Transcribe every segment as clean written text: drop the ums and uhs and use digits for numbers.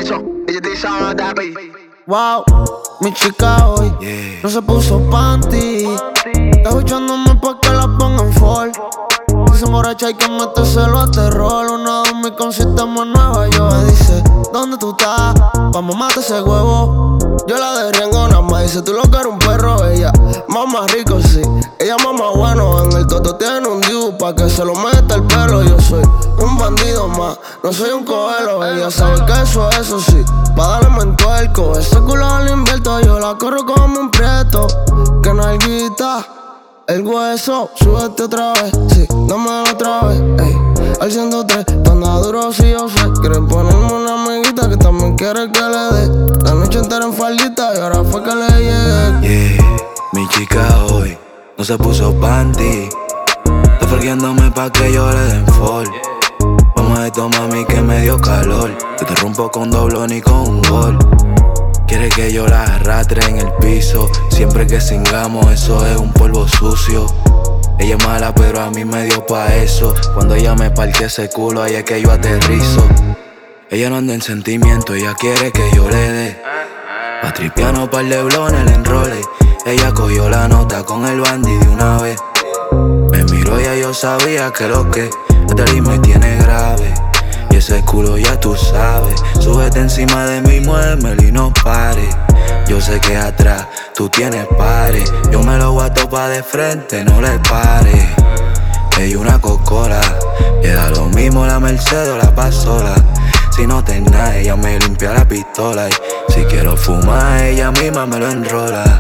Wow, mi chica hoy no se puso panty. Está escuchándome pa' que la ponga en fall. Dice moracha hay que metérselo a terror. Una de mis con sistema en Nueva York. Me dice, ¿dónde tú estás? Pa' mamarte ese huevo. Yo la de riengo nada más. Dice, tú lo que eres un perro. Ella, mamá rico, sí. Ella mamá bueno. En el toto tiene un diu pa' que se lo meta el pelo. Yo soy un bandido más, no soy un coelo. Ella sabe que eso sí. Pa' darle mentuerco. Ese culo lo invierto. Yo la corro como un prieto. Que no hay guita. El hueso, súbete otra vez, sí, dámelo otra vez, ey. Al 103, tú andas duro si yo sé. Quieren ponerme una amiguita que también quiere que le dé. La noche entera en faldita y ahora fue que le llegué. Mi chica hoy no se puso panty. Está friquiéndome pa' que yo le den fall. Vamos a esto, mami, que me dio calor. Yo te rompo con doblón y con un gol. Quiere que yo la arrastre en el piso. Siempre que singamos eso es un polvo sucio. Ella es mala pero a mí me dio pa' eso. Cuando ella me parque ese culo ahí es que yo aterrizo. Ella no anda en sentimiento, ella quiere que yo le dé. Pa' tripiano, par de blones, el enrole. Ella cogió la nota con el bandy de una vez. Me miró y yo sabía que lo que este ritmo me tiene grave. Y ese culo ya tú sabes. Súbete encima de mí, muévemelo y no pares. Yo sé que atrás tú tienes pares. Yo me lo guato pa' de frente, no le pares. Ella una cocola, le da lo mismo la Mercedes o la pasola. Si no tenés nada, ella me limpia la pistola. Y si quiero fumar, ella misma me lo enrola.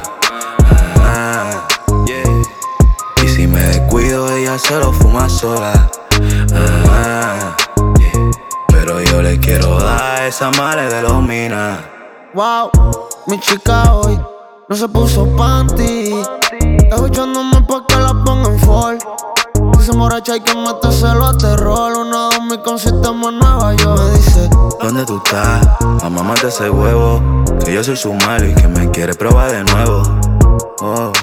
Y si me descuido, ella se lo fuma sola. Pero yo le quiero dar esa madre de los minas. Wow, mi chica hoy no se puso panty. Está escuchándome pa' que la ponga en fall. Dice moracha hay que metérselo a terror. Una de mis con sistema en Nueva York. Me dice, ¿dónde tú estás? Mamá mate ese huevo. Que yo soy su malo y que me quiere probar de nuevo. Oh.